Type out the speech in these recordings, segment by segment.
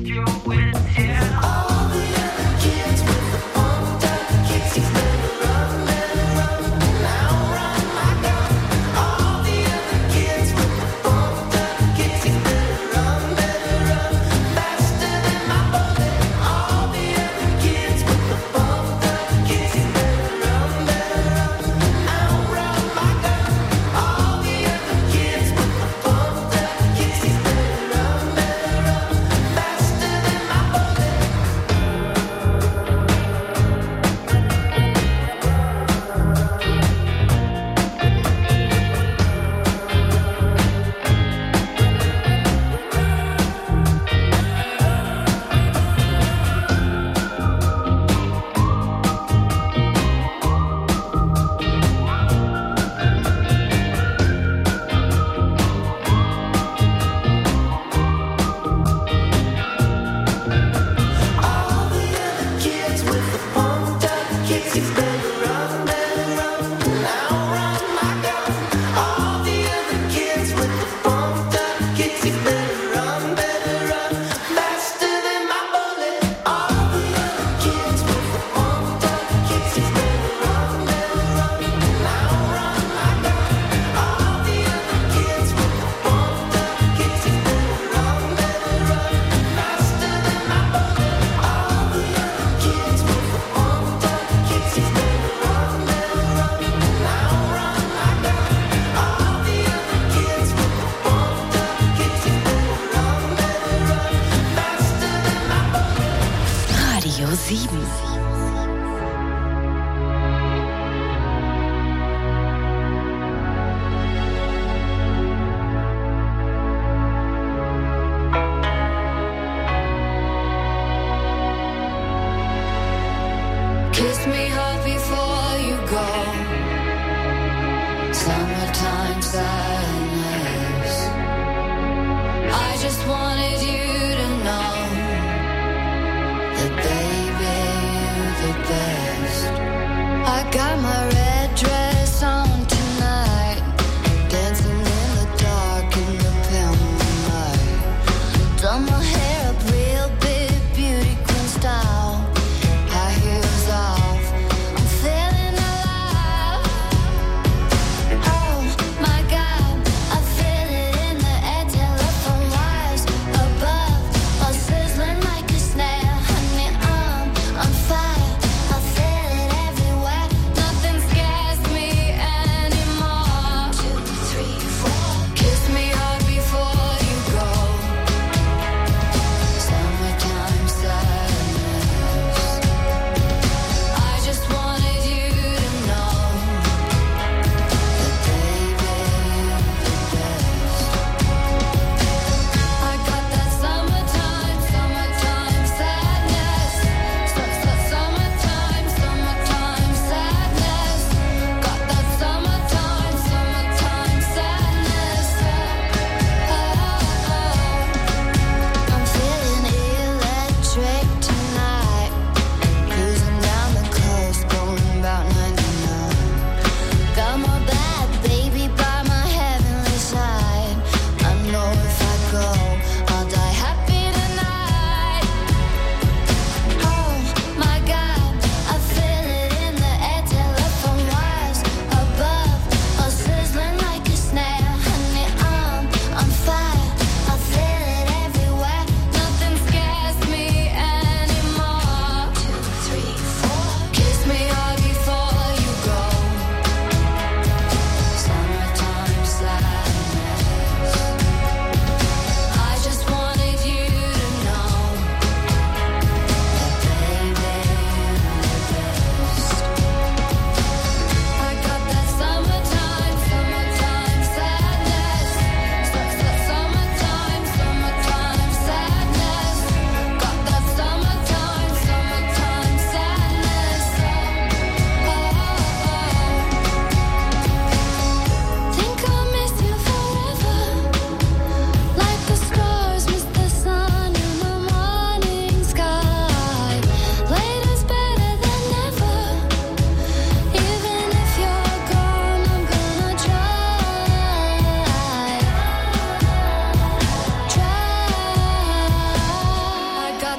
just wanted you to know that, baby,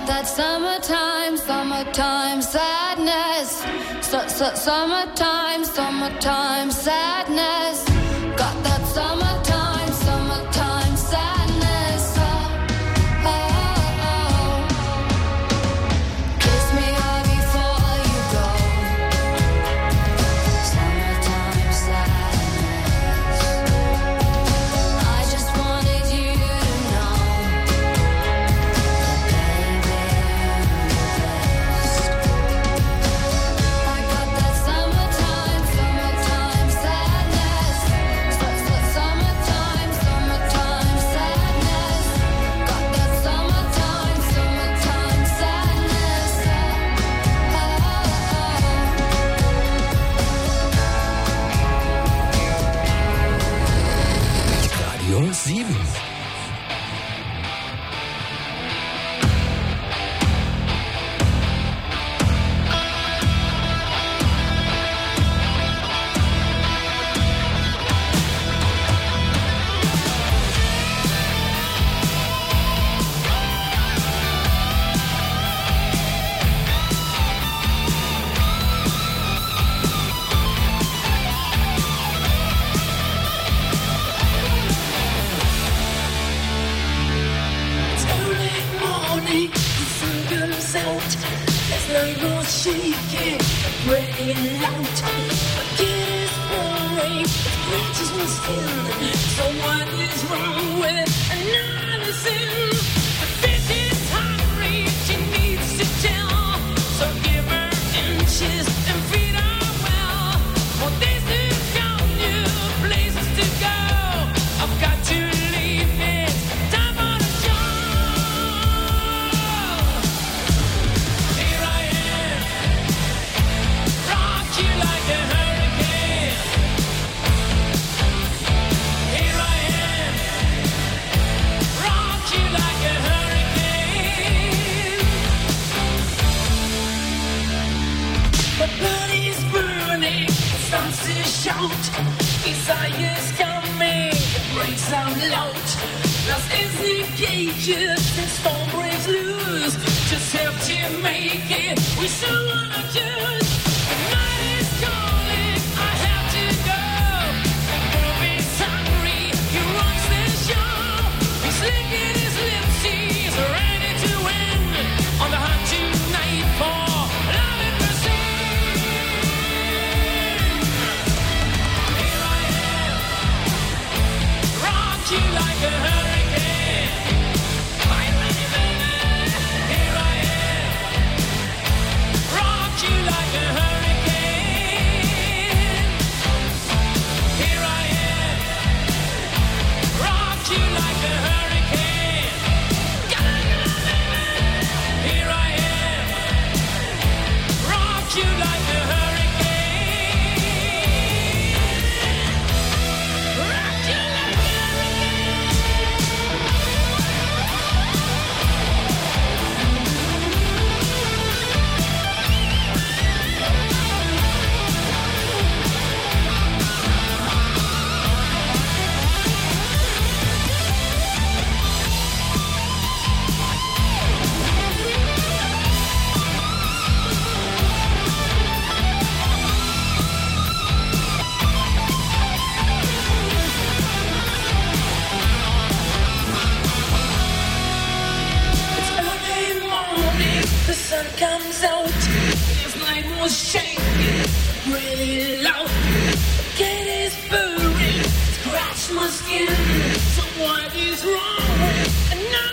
that summertime sadness. Summertime sadness. Got that summertime sadness. Oh, oh, oh. Kiss me hard before you go. Summertime sadness. I just wanted you to know that, baby, you're the best. I got that summertime sadness. Summertime sadness. Got that summertime sadness. Oh, Radio 7. It's early morning, the sun comes out. There's no more shaking, breaking out. Forget it's pouring, it's branches my skin. So what is wrong with another sin? The bitch is hungry, she needs to tell. So give her inches and feed her well. For days to come, new places to go. I've got to leave it, time for the show. Here I am, rock you like a hurricane. Here I am, rock you like a hurricane. The blood is burning, it starts to shout. Desire's coming, it breaks out loud. Lost is the cages, and storm breaks loose. Just have to make it, we still wanna choose. The night is calling, I have to go. The groove is hungry, he runs the show. He's licking his lips, he's ready to win. On the hunt tonight for love and mercy. Here I am, rock you like a hurricane. My baby, here I am, rock you like a hurricane. Here I am, rock you like a hurricane. Here I am, rock you like a hurricane. Rock you like a It's early morning, the sun comes out. This night was shaking, really loud. The cat is burning, scratch my skin. So what is wrong with another